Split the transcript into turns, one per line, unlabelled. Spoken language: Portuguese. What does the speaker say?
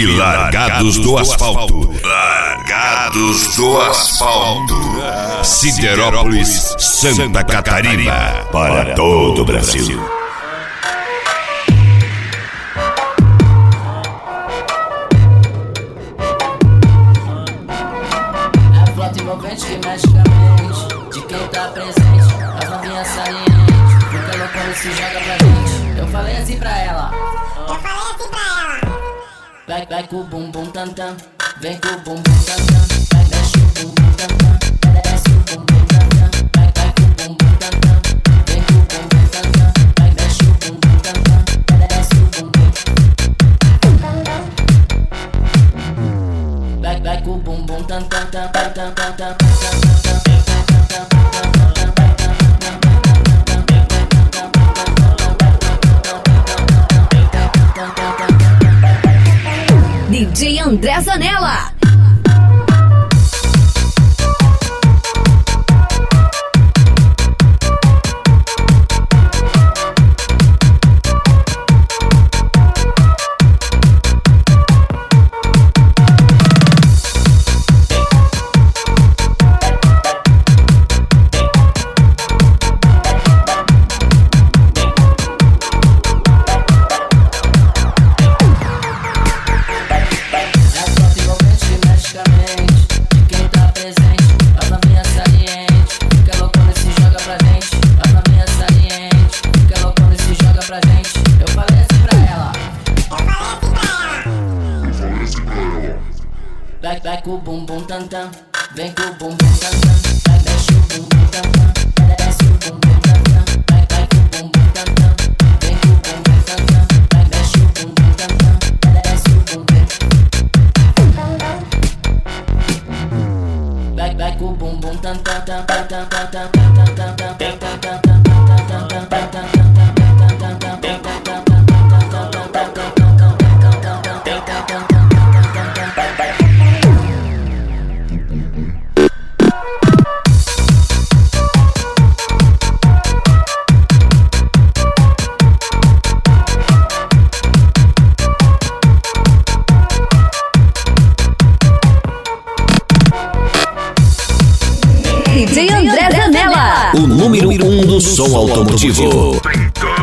e largados do asfalto. Largados do asfalto. Siderópolis, Santa Catarina. Para todo o Brasil.
A flota envolvente que mexe com a mente de quem tá presente. As novinhas salientes, fica loucona e se joga pra gente. Eu falei assim pra ela. Vai com o bumbum tantam, vem com o bumbum tantam, vai desce o bumbum tantam, desce o bumbum tantam, vai com o bumbum tantam, vem com o bumbum tantam, vai desce o bumbum tantam, desce o bumbum. Vai com o bumbum tantam, tantam, tantam,
DJ André Zanella. Vai com o bumbum tantam, vem com o bumbum tantam, vai desce o bumbum tantam, desce o bumbum tantam, vai com o bumbum tantam, vem com o bumbum tantam, vai desce o bumbum tantam, desce o bumbum. Vai com o bumbum tantam, tantam, tantam, tantam, tantam, tantam, tantam. DJ André Zanella,
o número 1 do som automotivo.
Em